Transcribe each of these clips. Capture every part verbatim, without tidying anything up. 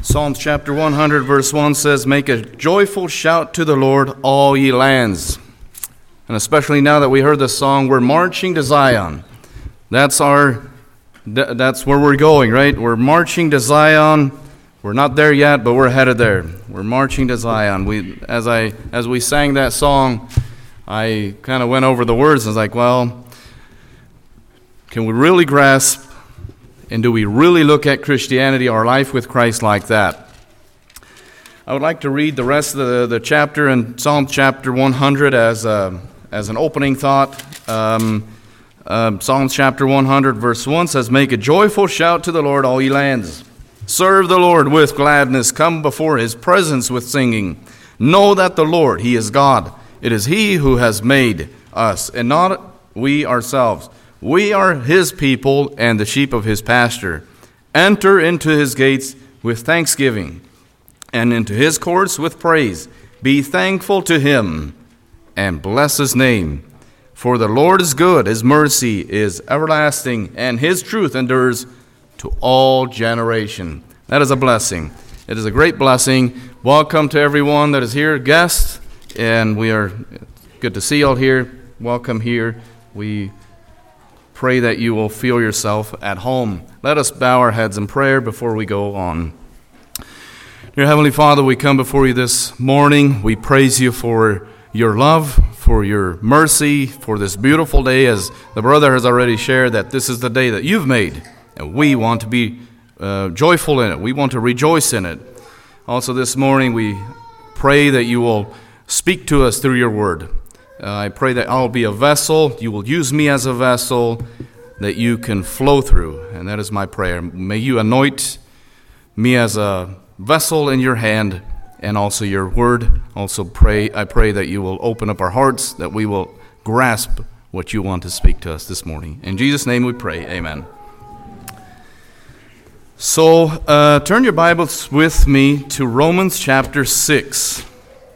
Psalms chapter one hundred verse one says, "Make a joyful shout to the Lord, all ye lands." And especially now that we heard this song, we're marching to Zion. That's our, that's where we're going, right? We're marching to Zion. We're not there yet, but we're headed there. We're marching to Zion. We, as I, as we sang that song, I kind of went over the words and was like, well, can we really grasp and do we really look at Christianity, our life with Christ, like that? I would like to read the rest of the, the chapter in Psalm chapter one hundred as a, as an opening thought. Um, um, Psalms chapter one hundred verse one says, "Make a joyful shout to the Lord, all ye lands. Serve the Lord with gladness. Come before his presence with singing. Know that the Lord, he is God. It is he who has made us, and not we ourselves. We are his people and the sheep of his pasture. Enter into his gates with thanksgiving, and into his courts with praise. Be thankful to him, and bless his name. For the Lord is good, his mercy is everlasting, and his truth endures to all generation." That is a blessing. It is a great blessing. Welcome to everyone that is here, guests, and we are good to see you all here. Welcome here. We pray that you will feel yourself at home. Let us bow our heads in prayer before we go on. Dear Heavenly Father, we come before you this morning. We praise you for your love, for your mercy, for this beautiful day, as the brother has already shared, that this is the day that you've made, and we want to be uh, joyful in it. We want to rejoice in it. Also this morning, we pray that you will speak to us through your word. Uh, I pray that I'll be a vessel, you will use me as a vessel that you can flow through, and that is my prayer. May you anoint me as a vessel in your hand, and also your word. Also pray, I pray that you will open up our hearts, that we will grasp what you want to speak to us this morning. In Jesus' name we pray, amen. So uh, turn your Bibles with me to Romans chapter six.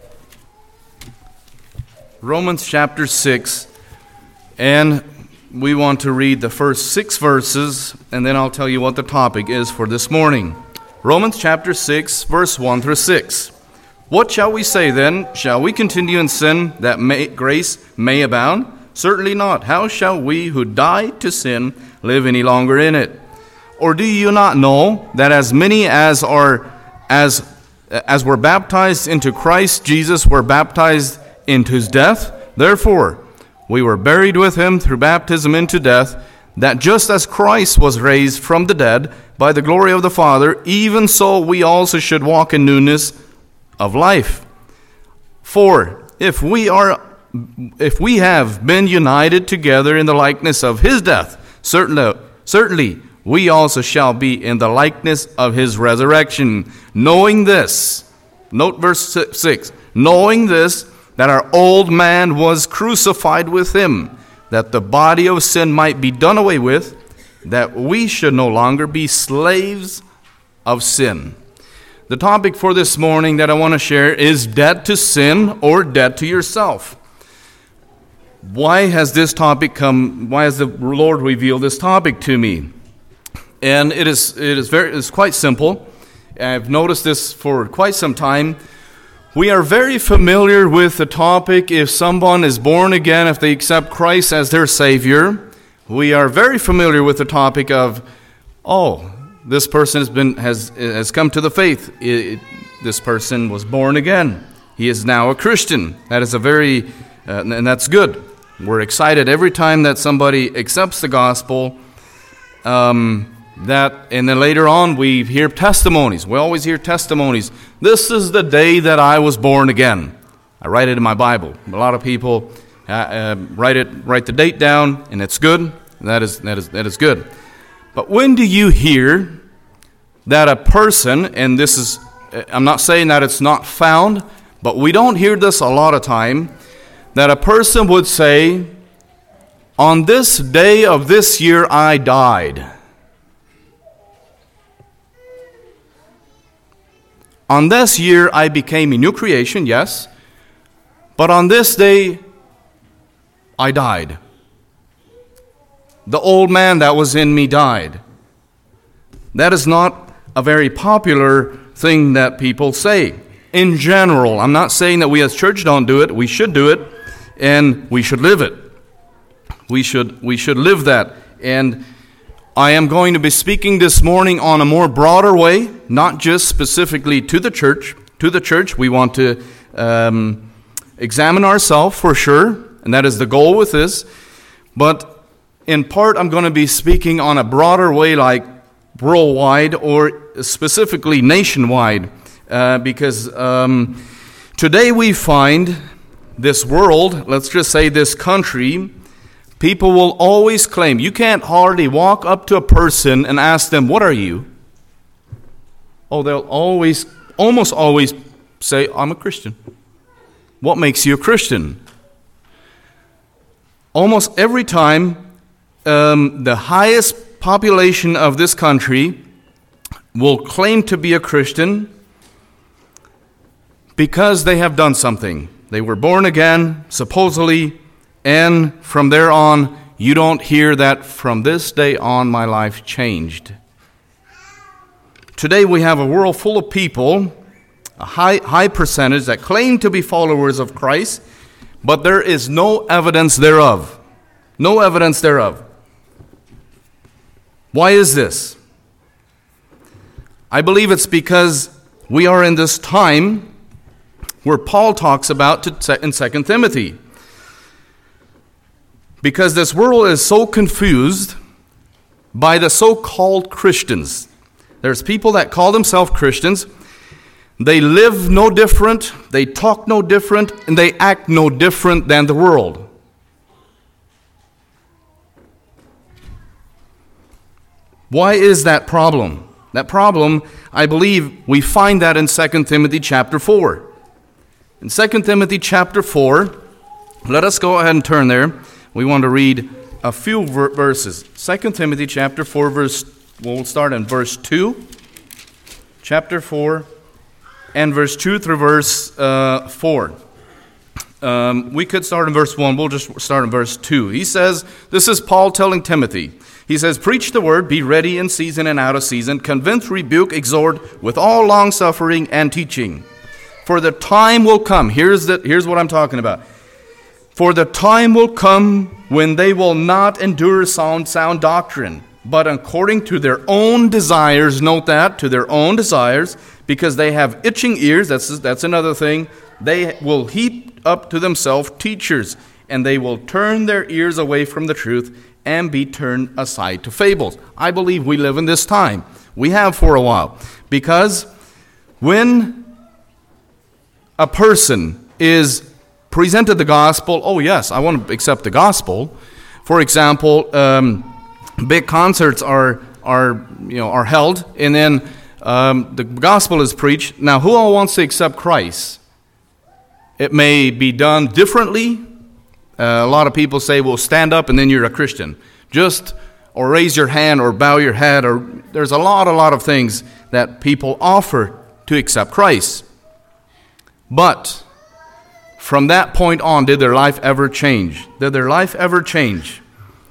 Romans chapter six, and we want to read the first six verses, and then I'll tell you what the topic is for this morning. Romans chapter six, verse one through six. "What shall we say then? Shall we continue in sin that may, grace may abound? Certainly not. How shall we who died to sin live any longer in it? Or do you not know that as many as are as as were baptized into Christ Jesus were baptized into his death? Therefore, we were buried with him through baptism into death, that just as Christ was raised from the dead by the glory of the Father, even so we also should walk in newness of life. For if we are, if we have been united together in the likeness of his death, certainly, certainly we also shall be in the likeness of his resurrection. Knowing this," note verse six, "knowing this, that our old man was crucified with him, that the body of sin might be done away with, that we should no longer be slaves of sin." The topic for this morning that I want to share is dead to sin or dead to yourself. Why has this topic come, why has the Lord revealed this topic to me? And it is it is very it's quite simple. I've noticed this for quite some time. We are very familiar with the topic, if someone is born again, if they accept Christ as their Savior. We are very familiar with the topic of, oh, this person has been has has come to the faith. It, this person was born again. He is now a Christian. That is a very, uh, and that's good. We're excited every time that somebody accepts the gospel. Um, That, and then later on we hear testimonies. We always hear testimonies. This is the day that I was born again. I write it in my Bible. A lot of people uh, uh, write it, write the date down, and it's good. That is that is that is good. But when do you hear that a person, and this is, I'm not saying that it's not found, but we don't hear this a lot of time, that a person would say, "On this day of this year I died. On this year I became a new creation," yes, "but on this day I died. The old man that was in me died." That is not a very popular thing that people say. In general, I'm not saying that we as church don't do it. We should do it, and we should live it. We should we should live that. And I am going to be speaking this morning on a more broader way, not just specifically to the church. To the church, we want to um, examine ourselves for sure, and that is the goal with this. But in part, I'm going to be speaking on a broader way, like worldwide or specifically nationwide. Uh, because um, today we find this world, let's just say this country, people will always claim. You can't hardly walk up to a person and ask them, what are you? Oh, they'll always, almost always say, I'm a Christian. What makes you a Christian? Almost every time, um, the highest population of this country will claim to be a Christian because they have done something. They were born again, supposedly, and from there on, you don't hear that from this day on my life changed. Today we have a world full of people, a high, high percentage that claim to be followers of Christ, but there is no evidence thereof. No evidence thereof. Why is this? I believe it's because we are in this time where Paul talks about to, in Second Timothy. Because this world is so confused by the so-called Christians. There's people that call themselves Christians. They live no different, they talk no different, and they act no different than the world. Why is that problem? That problem, I believe, we find that in Second Timothy chapter four. In Second Timothy chapter four, let us go ahead and turn there. We want to read a few ver- verses. Second Timothy chapter four, verse, we'll start in verse two. Chapter four, and verse two through verse uh, four. Um, we could start in verse one. We'll just start in verse two. He says, this is Paul telling Timothy. He says, preach the word, be ready in season and out of season, convince, rebuke, exhort with all long-suffering and teaching. For the time will come, here's, the, here's what I'm talking about. For the time will come when they will not endure sound, sound doctrine, but according to their own desires, note that, to their own desires, because they have itching ears, that's, that's another thing, they will heap up to themselves teachers, and they will turn their ears away from the truth and be turned aside to fables. I believe we live in this time. We have for a while. Because when a person is presented the gospel, oh yes, I want to accept the gospel. For example, um, big concerts are are you know are held, and then um, the gospel is preached. Now, who all wants to accept Christ? It may be done differently. Uh, a lot of people say, "Well, stand up, and then you're a Christian." Just or raise your hand, or bow your head, or there's a lot, a lot of things that people offer to accept Christ. But from that point on, did their life ever change? Did their life ever change?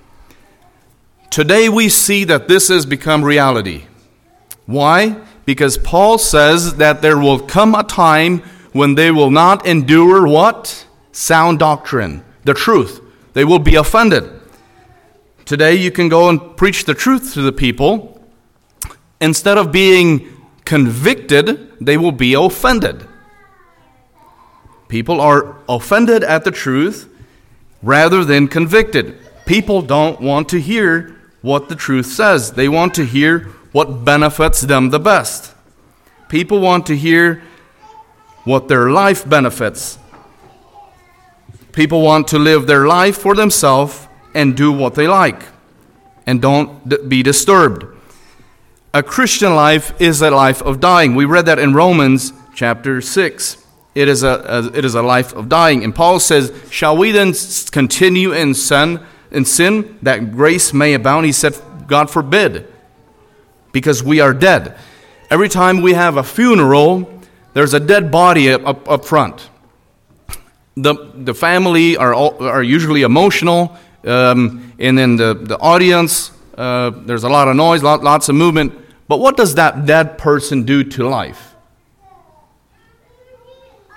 Today we see that this has become reality. Why? Because Paul says that there will come a time when they will not endure what? Sound doctrine, the truth. They will be offended. Today you can go and preach the truth to the people. Instead of being convicted, they will be offended. People are offended at the truth rather than convicted. People don't want to hear what the truth says. They want to hear what benefits them the best. People want to hear what their life benefits. People want to live their life for themselves and do what they like and don't d- be disturbed. A Christian life is a life of dying. We read that in Romans chapter six. It is a, a it is a life of dying. And Paul says, shall we then continue in sin, in sin that grace may abound? He said, God forbid, because we are dead. Every time we have a funeral, there's a dead body up, up, up front. The the family are are usually emotional, um, and then the, the audience, uh, there's a lot of noise, lot, lots of movement. But what does that dead person do to life?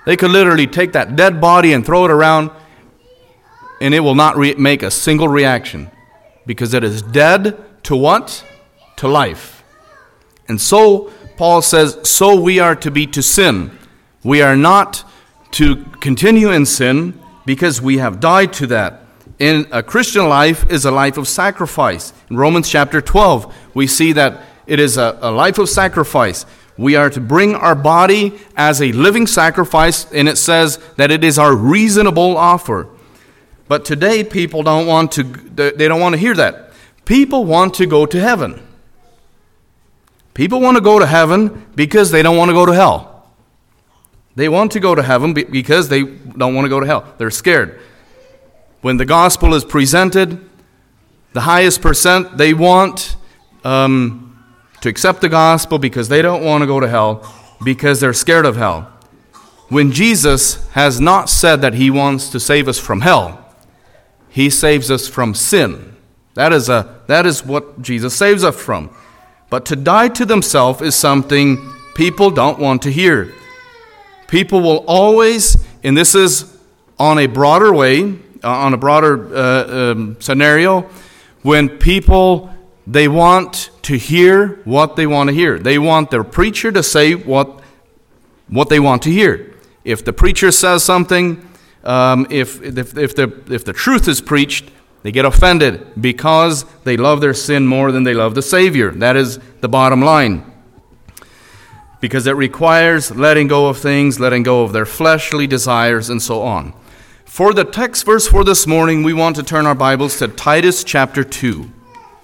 They could literally take that dead body and throw it around, and it will not re- make a single reaction, because it is dead to what? To life. And so, Paul says, so we are to be to sin. We are not to continue in sin because we have died to that. In a Christian life is a life of sacrifice. In Romans chapter twelve, we see that it is a, a life of sacrifice. We are to bring our body as a living sacrifice, and it says that it is our reasonable offer. But today people don't want to, they don't want to hear that. People want to go to heaven. People want to go to heaven because they don't want to go to hell. They want to go to heaven because they don't want to go to hell. They're scared. When the gospel is presented, the highest percent, they want um, to accept the gospel because they don't want to go to hell, because they're scared of hell. When Jesus has not said that he wants to save us from hell, he saves us from sin. That is a that is what Jesus saves us from. But to die to themselves is something people don't want to hear. People will always, and this is on a broader way, uh, on a broader uh, um, scenario, when people, they want to hear what they want to hear. They want their preacher to say what what they want to hear. If the preacher says something, um, if, if, if, the, if the truth is preached, they get offended because they love their sin more than they love the Savior. That is the bottom line. Because it requires letting go of things, letting go of their fleshly desires, and so on. For the text verse for this morning, we want to turn our Bibles to Titus chapter two.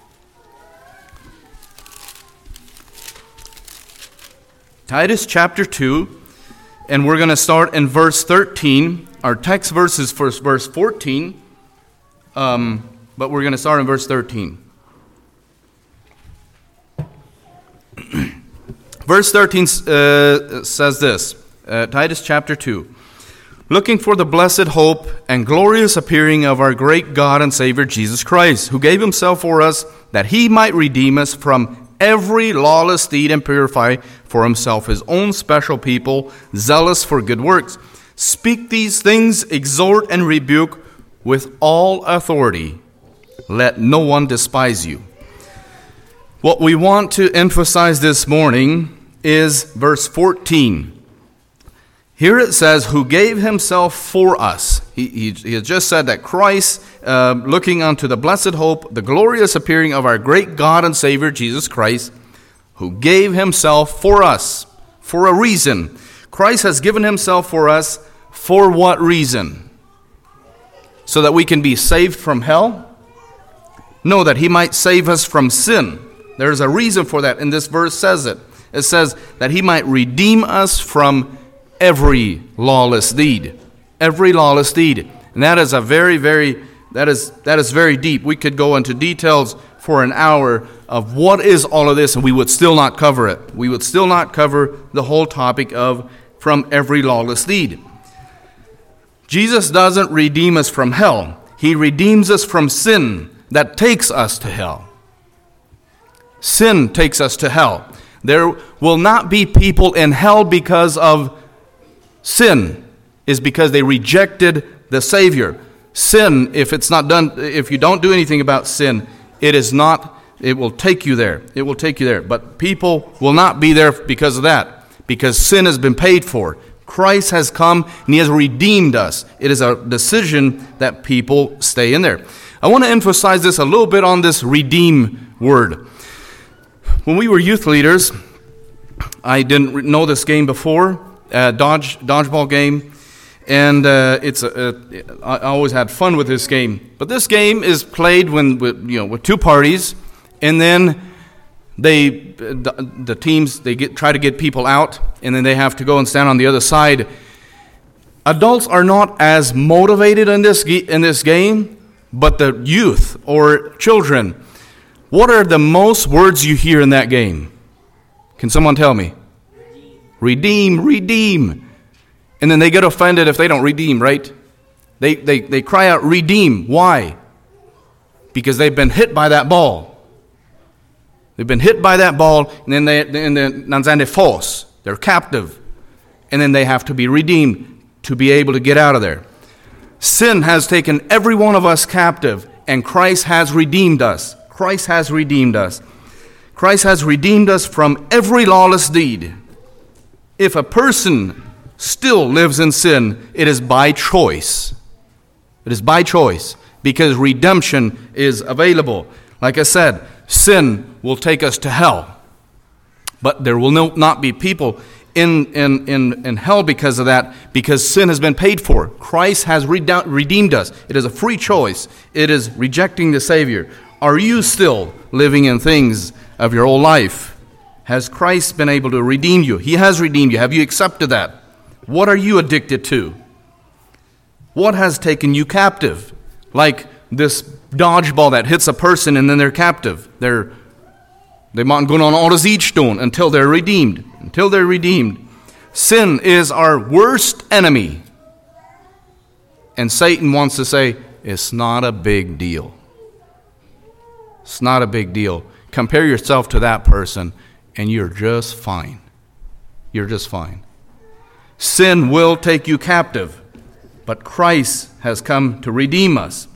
Titus chapter two, and we're going to start in verse thirteen. Our text verse is for verse fourteen, um, but we're going to start in verse thirteen. Verse thirteen uh, says this, uh, Titus chapter two. Looking for the blessed hope and glorious appearing of our great God and Savior Jesus Christ, who gave himself for us that he might redeem us from every lawless deed and purify for himself his own special people, zealous for good works. Speak these things, exhort and rebuke with all authority. Let no one despise you. What we want to emphasize this morning is verse fourteen. Here it says, who gave himself for us. He, he, he has just said that Christ, uh, looking unto the blessed hope, the glorious appearing of our great God and Savior, Jesus Christ, who gave himself for us, for a reason. Christ has given himself for us, for what reason? So that we can be saved from hell? No, that he might save us from sin. There's a reason for that, and this verse says it. It says that he might redeem us from every lawless deed. Every lawless deed. And that is a very, very, that is that is very deep. We could go into details for an hour of what is all of this, and we would still not cover it. We would still not cover the whole topic of from every lawless deed. Jesus doesn't redeem us from hell. He redeems us from sin that takes us to hell. Sin takes us to hell. There will not be people in hell because of sin, is because they rejected the Savior. Sin, if it's not done, if you don't do anything about sin, it is not, it will take you there. It will take you there. But people will not be there because of that, because sin has been paid for. Christ has come and he has redeemed us. It is a decision that people stay in there. I want to emphasize this a little bit on this redeem word. When we were youth leaders, I didn't know this game before, uh, dodge dodgeball game, and uh, it's a, a, I always had fun with this game. But this game is played when with, you know with two parties, and then they the, the teams they get try to get people out, and then they have to go and stand on the other side. Adults are not as motivated in this in this game, but the youth or children. What are the most words you hear in that game? Can someone tell me? Redeem, redeem. redeem. And then they get offended if they don't redeem, right? They, they, they cry out, redeem. Why? Because they've been hit by that ball. They've been hit by that ball, and then they, and then, they're force. They're captive. and then they have to be redeemed to be able to get out of there. Sin has taken every one of us captive, and Christ has redeemed us. Christ has redeemed us. Christ has redeemed us from every lawless deed. If a person still lives in sin, it is by choice. It is by choice, because redemption is available. Like I said, sin will take us to hell. But there will no, not be people in, in, in, in hell because of that, because sin has been paid for. Christ has rede- redeemed us. It is a free choice. It is rejecting the Savior. Are you still living in things of your old life? Has Christ been able to redeem you? He has redeemed you. Have you accepted that? What are you addicted to? What has taken you captive? Like this dodgeball that hits a person and then they're captive. They're They might go on all as each stone until they're redeemed. Until they're redeemed. Sin is our worst enemy. And Satan wants to say, it's not a big deal. It's not a big deal. Compare yourself to that person and you're just fine. You're just fine. Sin will take you captive, but Christ has come to redeem us.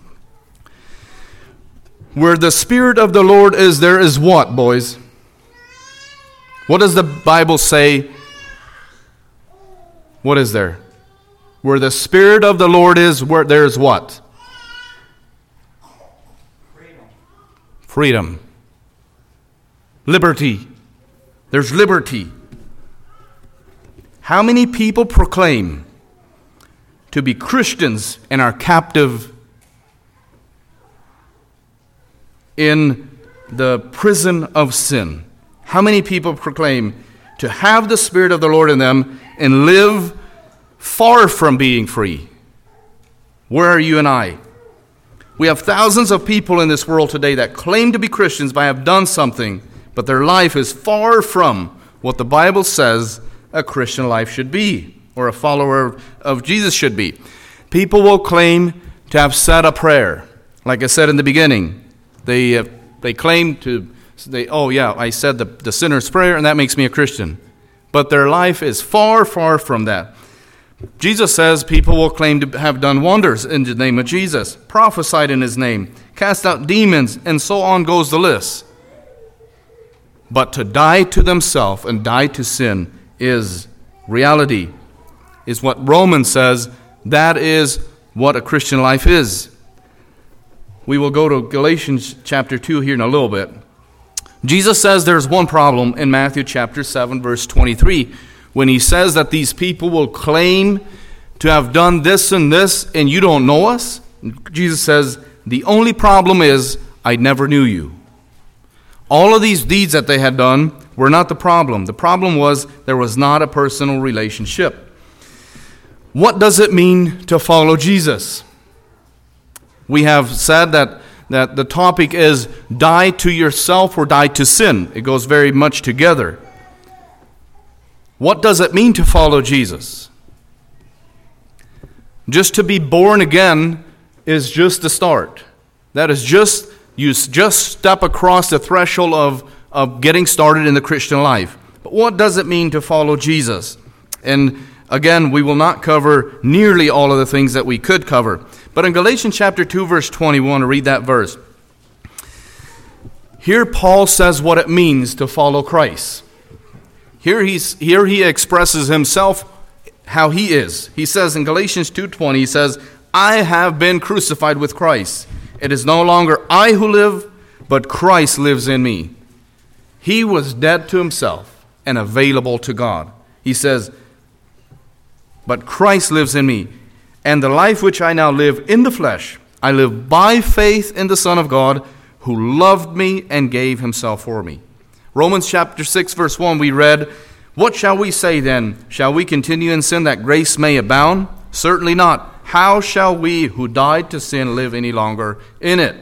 Where the Spirit of the Lord is, there is what, boys? What does the Bible say? What is there? Where the Spirit of the Lord is, where there is what? Freedom. Freedom. Liberty. There's liberty. How many people proclaim to be Christians and are captive in the prison of sin? How many people proclaim to have the Spirit of the Lord in them and live far from being free? Where are you and I? We have thousands of people in this world today that claim to be Christians but have done something, but their life is far from what the Bible says a Christian life should be, or a follower of Jesus should be. People will claim to have said a prayer. Like I said in the beginning, they uh, they claim to, they, oh yeah, I said the, the sinner's prayer and that makes me a Christian. But their life is far, far from that. Jesus says people will claim to have done wonders in the name of Jesus, prophesied in his name, cast out demons, and so on goes the list. But to die to themselves and die to sin is reality, is what Romans says. That is what a Christian life is. We will go to Galatians chapter two here in a little bit. Jesus says there's one problem in Matthew chapter seven, verse twenty-three, when he says that these people will claim to have done this and this, and you don't know us. Jesus says, the only problem is, I never knew you. All of these deeds that they had done were not the problem. The problem was there was not a personal relationship. What does it mean to follow Jesus? We have said that, that the topic is die to yourself or die to sin. It goes very much together. What does it mean to follow Jesus? Just to be born again is just the start. That is just, you just step across the threshold of, of getting started in the Christian life. But what does it mean to follow Jesus? And again, we will not cover nearly all of the things that we could cover. But in Galatians chapter two, verse twenty-one, to read that verse. Here Paul says what it means to follow Christ. Here, he's, here he expresses himself how he is. He says in Galatians two twenty, he says, I have been crucified with Christ. It is no longer I who live, but Christ lives in me. He was dead to himself and available to God. He says, but Christ lives in me. And the life which I now live in the flesh, I live by faith in the Son of God, who loved me and gave himself for me. Romans chapter six, verse one, we read, what shall we say then? Shall we continue in sin that grace may abound? Certainly not. How shall we who died to sin live any longer in it?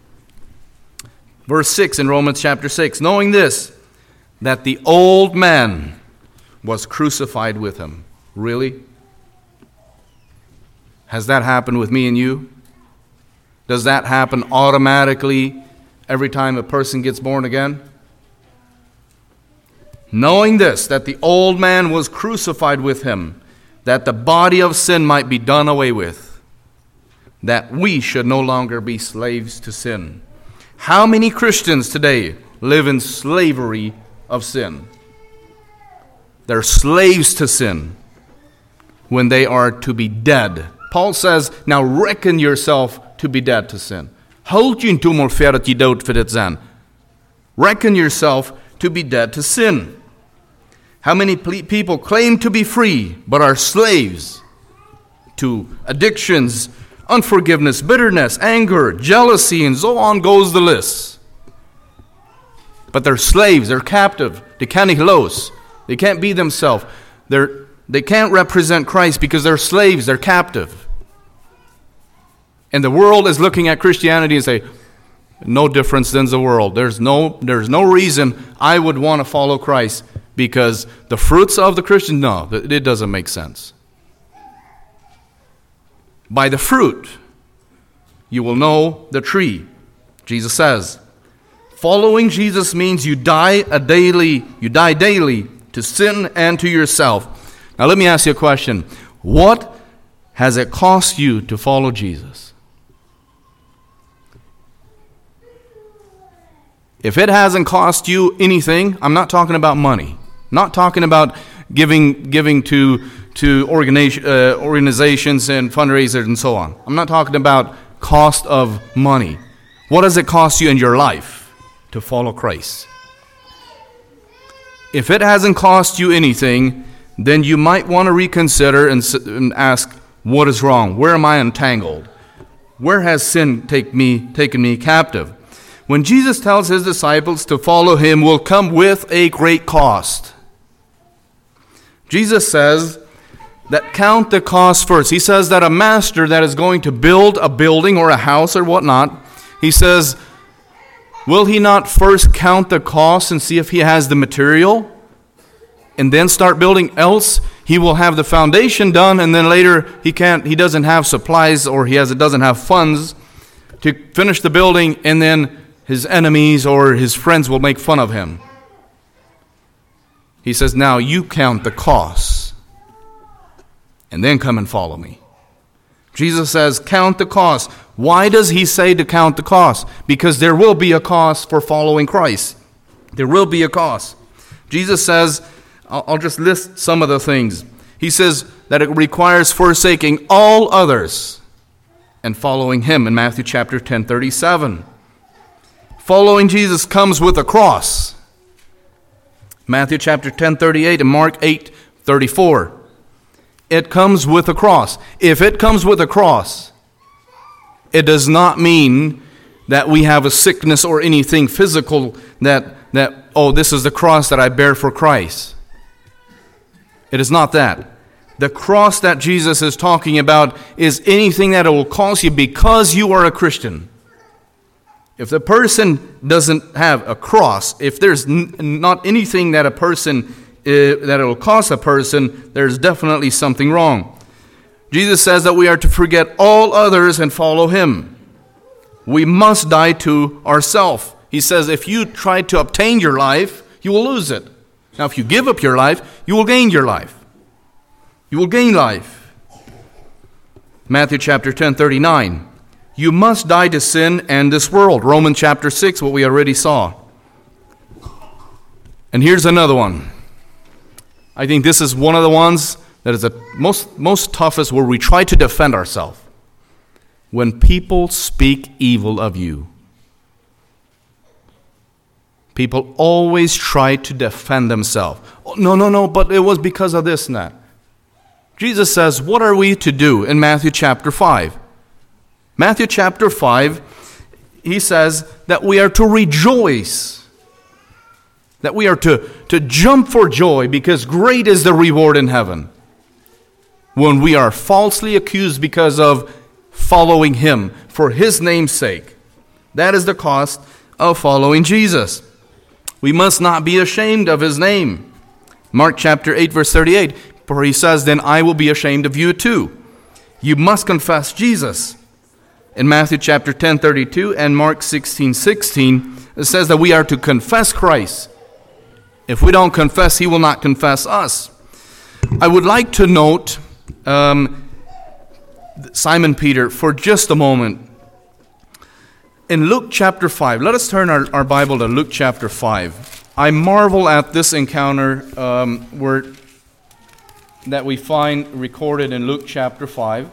Verse six in Romans chapter six, knowing this, that the old man was crucified with him. Really? Has that happened with me and you? Does that happen automatically every time a person gets born again? knowing this, that the old man was crucified with him, that the body of sin might be done away with, that we should no longer be slaves to sin. How many Christians today live in slavery of sin? They're slaves to sin when they are to be dead. Paul says, now reckon yourself to be dead to sin. Hold you inte för att ge död för det sen. Reckon yourself to be dead to sin. How many people claim to be free but are slaves to addictions, unforgiveness, bitterness, anger, jealousy, and so on goes the list. But they're slaves, they're captive. They can't hilos. They can't be themselves. They're, they can't represent Christ because they're slaves, they're captive. And the world is looking at Christianity and say, no difference than the world. There's no, there's no reason I would want to follow Christ because the fruits of the Christian, no, it doesn't make sense. By the fruit, you will know the tree. Jesus says, following Jesus means you die a daily, you die daily to sin and to yourself. Now let me ask you a question. What has it cost you to follow Jesus? If it hasn't cost you anything, I'm not talking about money. Not talking about giving giving to to organization, uh, organizations and fundraisers and so on. I'm not talking about cost of money. What does it cost you in your life to follow Christ? If it hasn't cost you anything, then you might want to reconsider and, and ask, what is wrong? Where am I entangled? Where has sin take me, taken me captive? When Jesus tells his disciples to follow him will come with a great cost. Jesus says that count the cost first. He says that a master that is going to build a building or a house or whatnot, he says, will he not first count the cost and see if he has the material and then start building? Else he will have the foundation done and then later he can't, he doesn't have supplies or he has, doesn't have funds to finish the building, and then his enemies or his friends will make fun of him. He says, now you count the costs and then come and follow me. Jesus says, count the cost. Why does he say to count the cost? Because there will be a cost for following Christ. There will be a cost. Jesus says, I'll, I'll just list some of the things. He says that it requires forsaking all others and following him in Matthew chapter ten, thirty-seven. Following Jesus comes with a cross. Matthew chapter ten, thirty-eight and Mark eight, thirty-four. It comes with a cross. If it comes with a cross, it does not mean that we have a sickness or anything physical that, that oh, this is the cross that I bear for Christ. It is not that. The cross that Jesus is talking about is anything that it will cost you because you are a Christian. If the person doesn't have a cross, if there's n- not anything that a person, uh, that it will cost a person, there's definitely something wrong. Jesus says that we are to forget all others and follow him. We must die to ourselves. He says if you try to obtain your life, you will lose it. Now if you give up your life, you will gain your life. You will gain life. Matthew chapter ten, thirty-nine. You must die to sin and this world. Romans chapter six, what we already saw. And here's another one. I think this is one of the ones that is the most, most toughest, where we try to defend ourselves. When people speak evil of you. People always try to defend themselves. Oh, no, no, no, but it was because of this and that. Jesus says, what are we to do in Matthew chapter five? Matthew chapter five, he says that we are to rejoice. That we are to, to jump for joy because great is the reward in heaven. When we are falsely accused because of following him for his name's sake. That is the cost of following Jesus. We must not be ashamed of his name. Mark chapter eight, verse thirty-eight, for he says, then I will be ashamed of you too. You must confess Jesus. In Matthew chapter ten, thirty-two and Mark sixteen, sixteen, it says that we are to confess Christ If we don't confess, he will not confess us. I would like to note um, Simon Peter for just a moment. In Luke chapter five, let us turn our, our Bible to Luke chapter five. I marvel at this encounter um, where that we find recorded in Luke chapter five.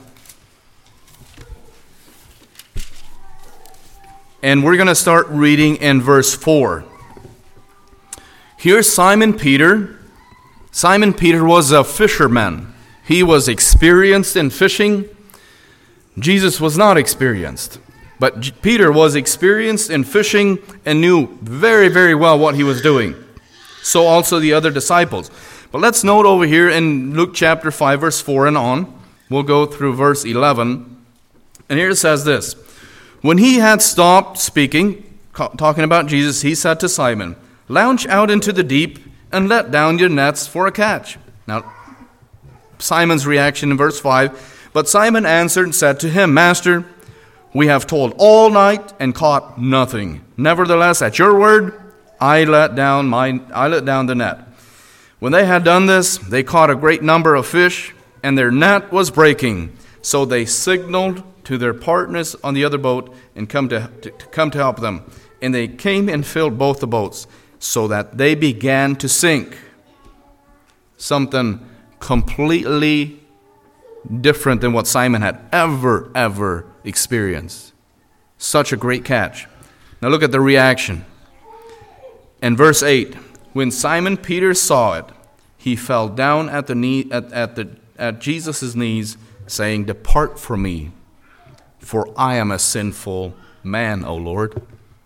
And we're going to start reading in verse four. Here's Simon Peter. Simon Peter was a fisherman. He was experienced in fishing. Jesus was not experienced. But Peter was experienced in fishing and knew very, very well what he was doing. So also the other disciples. But let's note over here in Luke chapter five, verse four and on. We'll go through verse eleven. And here it says this. When he had stopped speaking, talking about Jesus, he said to Simon, "Launch out into the deep and let down your nets for a catch." Now, Simon's reaction in verse five. But Simon answered and said to him, "Master, we have toiled all night and caught nothing. Nevertheless, at your word, I let down my I let down the net." When they had done this, they caught a great number of fish, and their net was breaking. So they signaled to their partners on the other boat and come to, to, to come to help them. And they came and filled both the boats, so that they began to sink. Something completely different than what Simon had ever, ever experienced. Such a great catch. Now look at the reaction. In verse eight, when Simon Peter saw it, he fell down at the knee at, at the at Jesus' knees, saying, "Depart from me, for I am a sinful man, O Lord."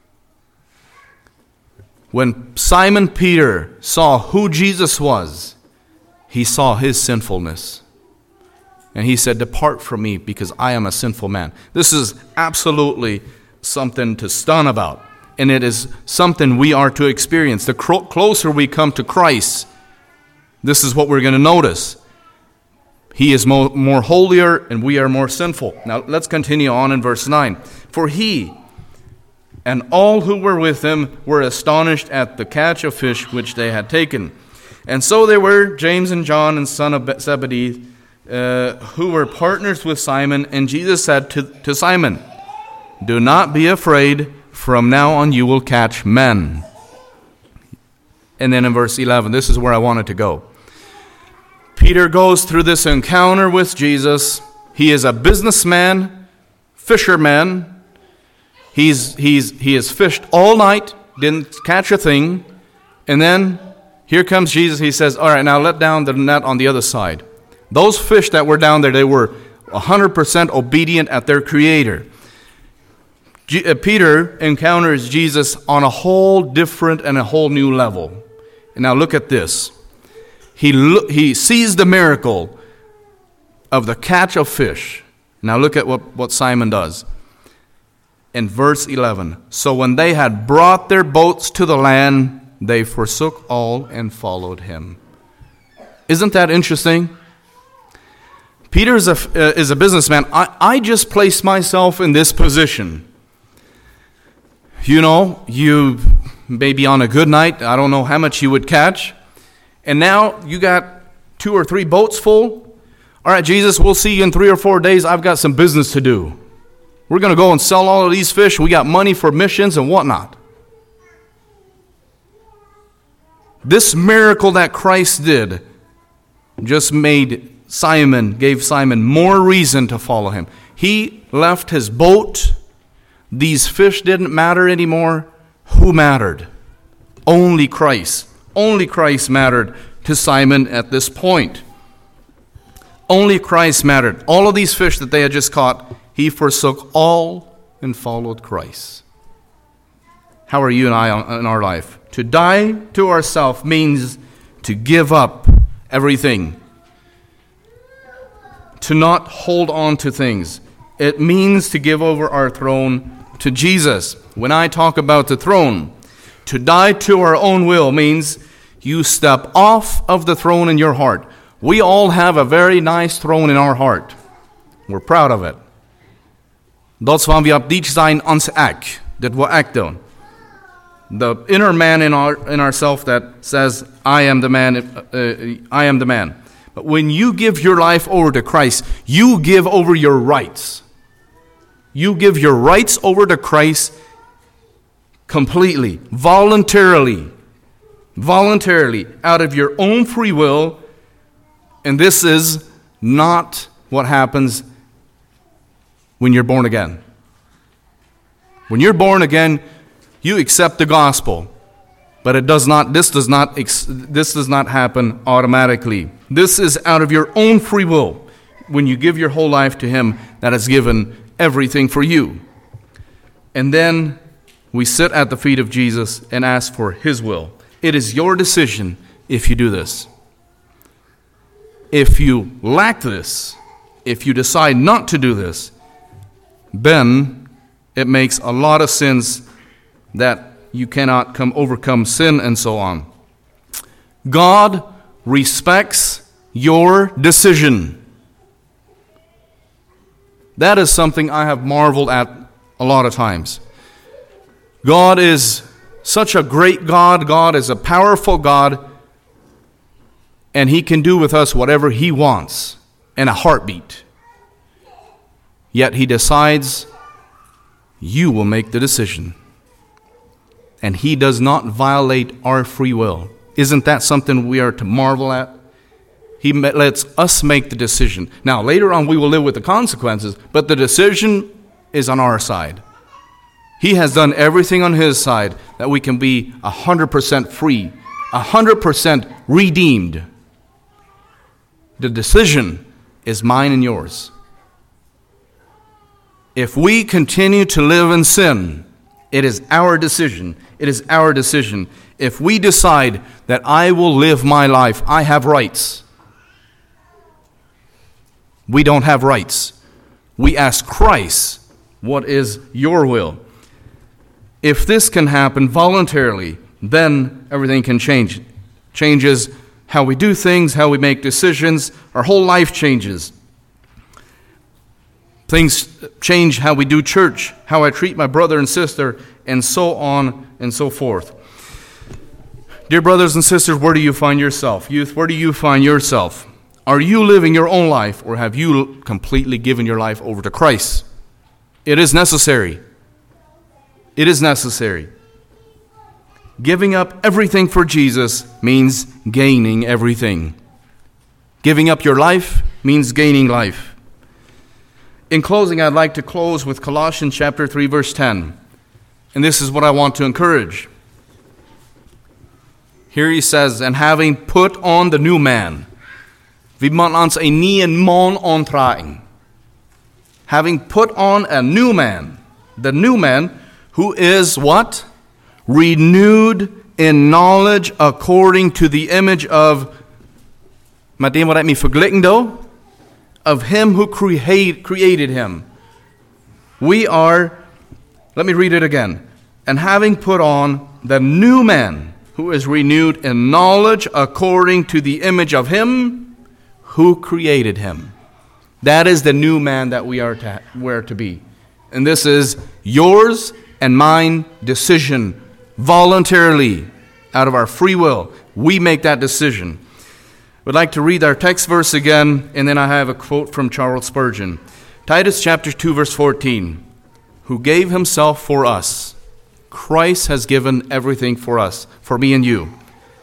When Simon Peter saw who Jesus was, he saw his sinfulness. And he said, "Depart from me, because I am a sinful man." This is absolutely something to stun about. And it is something we are to experience. The cro- closer we come to Christ, this is what we're going to notice. He is mo- more holier and we are more sinful. Now let's continue on in verse nine. For he and all who were with him were astonished at the catch of fish which they had taken. And so they were James and John and son of Zebedee, uh, who were partners with Simon. And Jesus said to, to Simon, "Do not be afraid. From now on you will catch men." And then in verse eleven, this is where I wanted to go. Peter goes through this encounter with Jesus. He is a businessman, fisherman. He's he's he has fished all night, didn't catch a thing. And then here comes Jesus. He says, "All right, now let down the net on the other side." Those fish that were down there, they were one hundred percent obedient at their Creator. Peter encounters Jesus on a whole different and a whole new level. And now look at this. He look, he sees the miracle of the catch of fish. Now look at what, what Simon does. In verse eleven, so when they had brought their boats to the land, they forsook all and followed him. Isn't that interesting? Peter is a, uh, is a businessman. I, I just placed myself in this position. You know, you maybe on a good night, I don't know how much you would catch. And now you got two or three boats full. All right, Jesus, we'll see you in three or four days. I've got some business to do. We're going to go and sell all of these fish. We got money for missions and whatnot. This miracle that Christ did just made Simon, gave Simon more reason to follow him. He left his boat. These fish didn't matter anymore. Who mattered? Only Christ. Only Christ mattered to Simon at this point. Only Christ mattered. All of these fish that they had just caught, he forsook all and followed Christ. How are you and I in our life? To die to ourselves means to give up everything. To not hold on to things. It means to give over our throne to Jesus. When I talk about the throne, to die to our own will means you step off of the throne in your heart. We all have a very nice throne in our heart. We're proud of it. Dat is waar we op die zijn ons ek. Dit wil ek doen. the inner man in our in ourself that says, I am the man, uh, I am the man. But when you give your life over to Christ, you give over your rights. You give your rights over to Christ completely, voluntarily, voluntarily, out of your own free will. And this is not what happens when you're born again. When you're born again, you accept the gospel, but it does not. This does not. This does not happen automatically. This is out of your own free will. When you give your whole life to Him, that has given everything for you. And then we sit at the feet of Jesus and ask for His will. It is your decision if you do this. If you lack this, if you decide not to do this, then it makes a lot of sins that you cannot come overcome sin and so on. God respects your decision. That is something I have marveled at a lot of times. God is such a great God. God is a powerful God. And He can do with us whatever He wants in a heartbeat. Yet He decides you will make the decision. And He does not violate our free will. Isn't that something we are to marvel at? He lets us make the decision. Now, later on we will live with the consequences, but the decision is on our side. He has done everything on His side that we can be one hundred percent free, one hundred percent redeemed. The decision is mine and yours. If we continue to live in sin, it is our decision. It is our decision. If we decide that I will live my life, I have rights. We don't have rights. We ask Christ, what is your will? If this can happen voluntarily, then everything can change. Changes how we do things, how we make decisions. Our whole life changes. Things change how we do church, how I treat my brother and sister, and so on and so forth. Dear brothers and sisters, where do you find yourself? Youth, where do you find yourself? Are you living your own life, or have you completely given your life over to Christ? It is necessary. It is necessary. Giving up everything for Jesus means gaining everything. Giving up your life means gaining life. In closing, I'd like to close with Colossians chapter three, verse ten. And this is what I want to encourage. Here he says, and having put on the new man, vi moet ons 'n nuwe man aantrek. Having put on a new man, the new man who is what? Renewed in knowledge according to the image of, met dem wat ek mee vergelyking do, of Him who create, created him. We are, let me read it again. And having put on the new man who is renewed in knowledge according to the image of Him who created him. That is the new man that we are to, we're to be. And this is yours and mine decision. Voluntarily, out of our free will, we make that decision. We'd like to read our text verse again, and then I have a quote from Charles Spurgeon. Titus chapter two, verse fourteen. Who gave Himself for us. Christ has given everything for us, for me and you.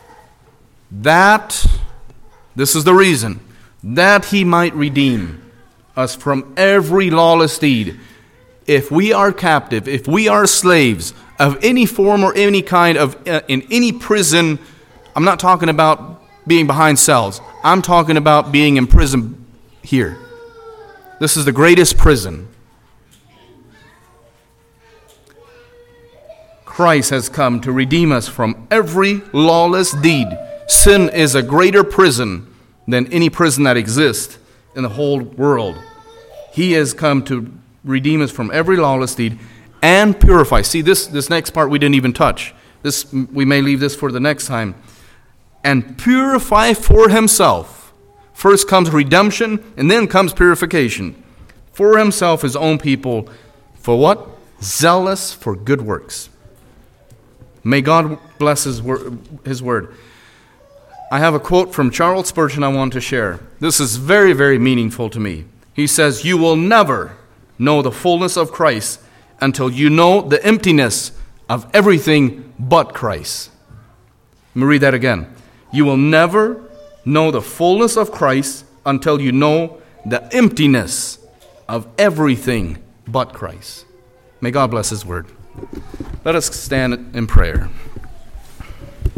That, this is the reason, that He might redeem us from every lawless deed. If we are captive, if we are slaves of any form or any kind of, uh, in any prison, I'm not talking about being behind cells. I'm talking about being in prison here. This is the greatest prison. Christ has come to redeem us from every lawless deed. Sin is a greater prison than any prison that exists in the whole world. He has come to redeem us from every lawless deed and purify. See, this, this next part we didn't even touch. This, we may leave this for the next time. And purify for Himself. First comes redemption, and then comes purification. For Himself, His own people. For what? Zealous for good works. May God bless His word. His word. I have a quote from Charles Spurgeon I want to share. This is very, very meaningful to me. He says, "You will never know the fullness of Christ until you know the emptiness of everything but Christ." Let me read that again. You will never know the fullness of Christ until you know the emptiness of everything but Christ. May God bless His word. Let us stand in prayer.